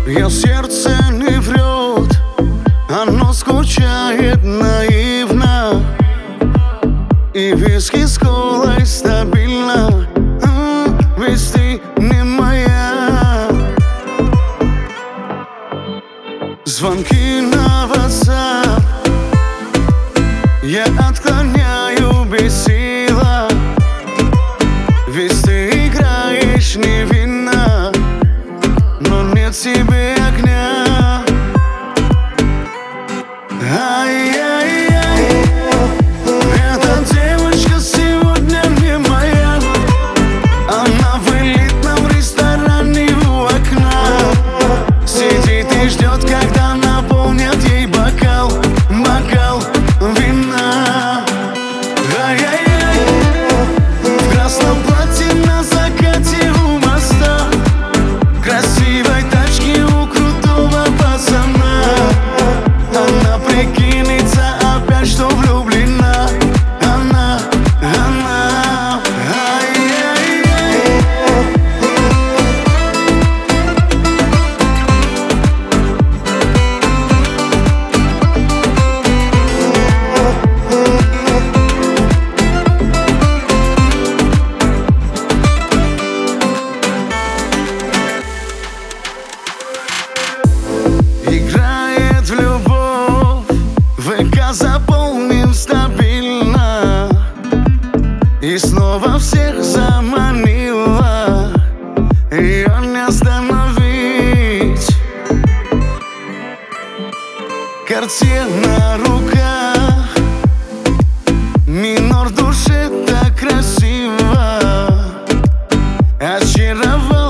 Ее сердце не врет, оно скучает наивно, и виски с колой стабильно. Ведь ты не моя. Звонки на WhatsApp я отклоняю без сила, ведь ты играешь невинно, но нет в тебе огня. Ай-яй-яй, эта девочка сегодня не моя. Она в элитном ресторане у окна сидит и ждет, когда наполнят ей бокал вина. Ай-яй-яй, в красном платье на закате у моста, красивой тачке у крутого пацана. Она прикинется опять, что влюблена. Она ай-яй-яй. Играет в любовь, ВК заполнен стабильно, и снова всех заманила, ее не остановить. Cartier на руках, минор в душе так красиво очаровал.